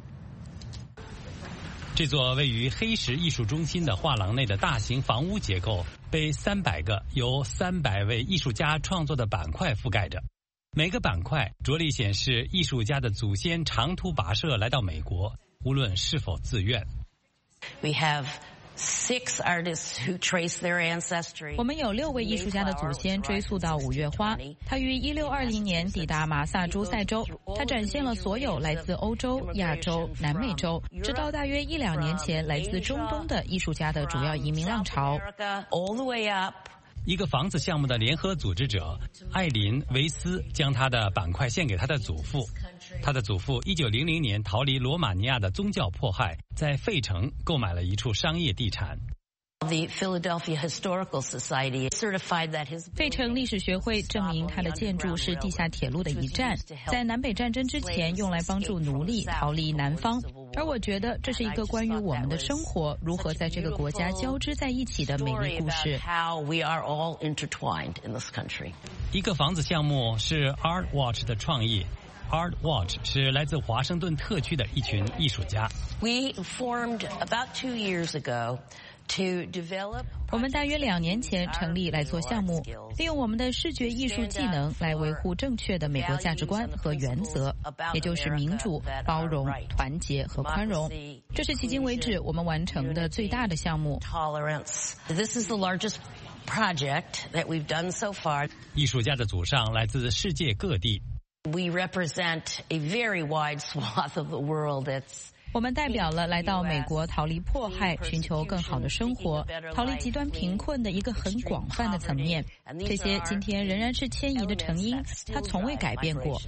这座位于黑石艺术中心的画廊内的大型房屋结构被三百个由三百位艺术家创作的板块覆盖着，每个板块着力显示艺术家的祖先长途跋涉来到美国，无论是否自愿。 We have Six artists who trace their ancestry. 我们有六位艺术家的祖先追溯到五月花。他于一六二零年抵达马萨诸塞州，他展现了所有来自欧洲、亚洲、南美洲，直到大约一两年前来自中东的艺术家的主要移民浪潮。 All the way up. 一个房子项目的联合组织者艾琳·维斯将他的板块献给他的祖父。他的祖父一九零零年逃离罗马尼亚的宗教迫害，在费城购买了一处商业地产。 The Philadelphia Historical Society certified that his 费城历史学会证明他的建筑是地下铁路的一站，在南北战争之前用来帮助奴隶逃离南方。而我觉得这是一个关于我们的生活如何在这个国家交织在一起的美丽故事。 How we are all intertwined in this country. 一个房子项目是 Art Watch 的创意。Art Watch 是来自华盛顿特区的一群艺术家。 We formed about two years ago to develop. 我们大约两年前成立来做项目，利用我们的视觉艺术技能来维护正确的美国价值观和原则，也就是民主、包容、团结和宽容。这是迄今为止我们完成的最大的项目。 Tolerance. This is the largest project that we've done so far. 艺术家的祖上来自世界各地。 We represent a very wide swath of the world that's 我们代表了来到美国逃离迫害、寻求更好的生活、逃离极端贫困的一个很广泛的层面。这些今天仍然是迁移的成因，它从未改变过。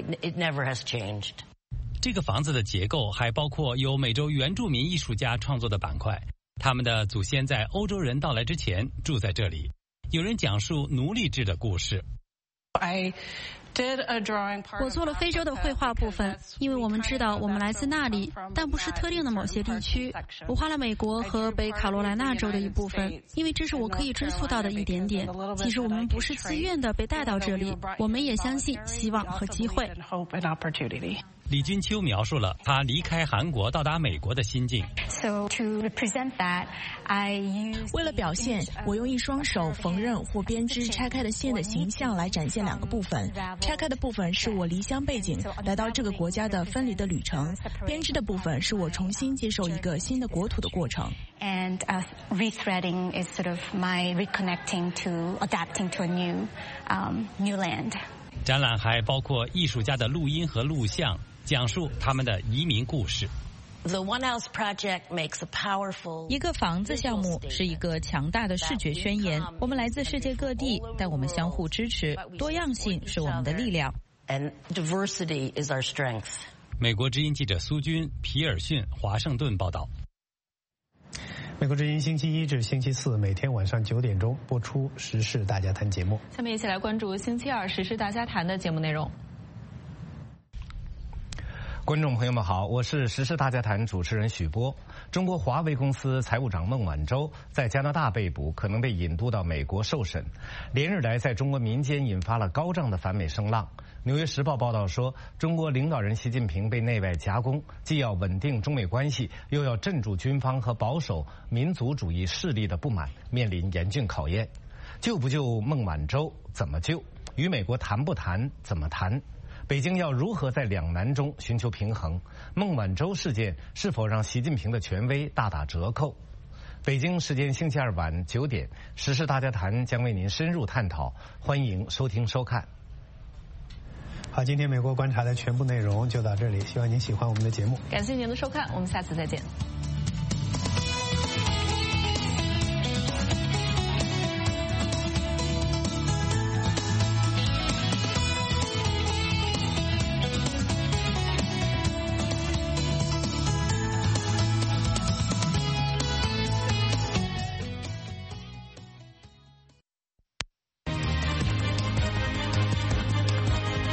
这个房子的结构还包括由美洲原住民艺术家创作的板块，他们的祖先在欧洲人到来之前住在这里。有人讲述奴隶制的故事。 我做了非洲的绘画部分，因为我们知道我们来自那里，但不是特定的某些地区。我画了美国和北卡罗来纳州的一部分，因为这是我可以追溯到的一点点。其实我们不是自愿的被带到这里，我们也相信希望和机会。 李君秋描述了他离开韩国到达美国的心境。 So to represent that, I use 为了表现，我用一双手缝纫或编织拆开的线的形象来展现两个部分。拆开的部分是我离乡背景来到这个国家的分离的旅程，编织的部分是我重新接受一个新的国土的过程。 And uh, rethreading is sort of my reconnecting to adapting to a new, um, new land. 展览还包括艺术家的录音和录像，讲述他们的移民故事。 The One House Project makes a powerful. 一个房子项目是一个强大的视觉宣言。我们来自世界各地，但我们相互支持。多样性是我们的力量。 And diversity is our strength. 美国之音记者苏军、皮尔逊，华盛顿报道。 美国之音星期一至星期四每天晚上九点钟播出《时事大家谈》节目。 下面一起来关注星期二《时事大家谈》的节目内容。 观众朋友们好，我是时事大家谈主持人许波。中国华为公司财务长孟晚舟在加拿大被捕，可能被引渡到美国受审。连日来，在中国民间引发了高涨的反美声浪。纽约时报报道说，中国领导人习近平被内外夹攻，既要稳定中美关系，又要镇住军方和保守民族主义势力的不满，面临严峻考验。救不救孟晚舟？怎么救？ 与美国谈不谈？怎么谈？北京要如何在两难中寻求平衡？孟晚舟事件是否让习近平的权威大打折扣？北京时间星期二晚九点，时事大家谈将为您深入探讨，欢迎收听收看。 好，今天美国观察的全部内容就到这里，希望您喜欢我们的节目。 感谢您的收看，我们下次再见。